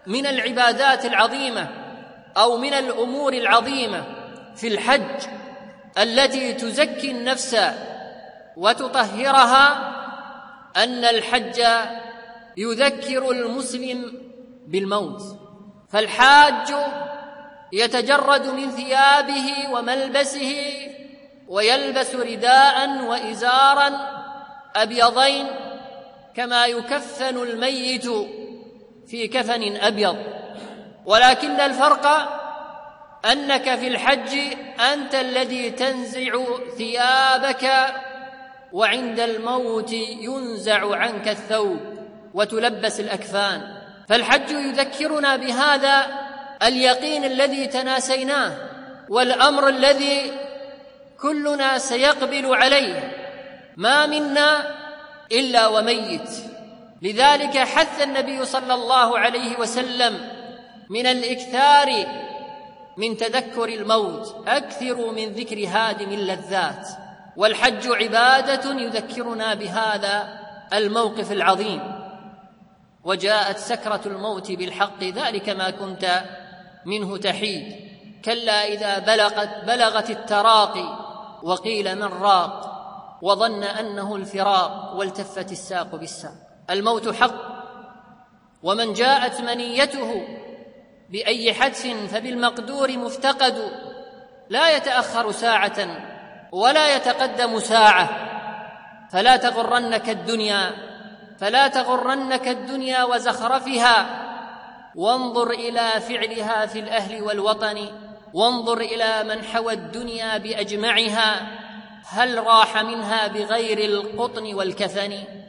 من العبادات العظيمة أو من الأمور العظيمة في الحج التي تزكي النفس وتطهرها أن الحج يذكر المسلم بالموت، فالحاج يتجرد من ثيابه وملبسه ويلبس رداء وإزارا أبيضين كما يكفن الميت في كفن أبيض، ولكن الفرق أنك في الحج أنت الذي تنزع ثيابك، وعند الموت ينزع عنك الثوب وتلبس الأكفان. فالحج يذكرنا بهذا اليقين الذي تناسيناه والأمر الذي كلنا سيقبل عليه، ما منا إلا وميت. لذلك حث النبي صلى الله عليه وسلم من الإكثار من تذكر الموت، أكثروا من ذكر هادم اللذات، والحج عبادة يذكرنا بهذا الموقف العظيم. وجاءت سكرة الموت بالحق، ذلك ما كنت منه تحيد، كلا إذا بلغت التراقي وقيل من راق وظن أنه الفراق والتفت الساق بالساق. الموت حق، ومن جاءت منيته بأي حدث فبالمقدور مفتقد، لا يتأخر ساعة ولا يتقدم ساعة. فلا تغرنك الدنيا وزخرفها، وانظر إلى فعلها في الأهل والوطن، وانظر إلى من حوى الدنيا بأجمعها، هل راح منها بغير القطن والكفن؟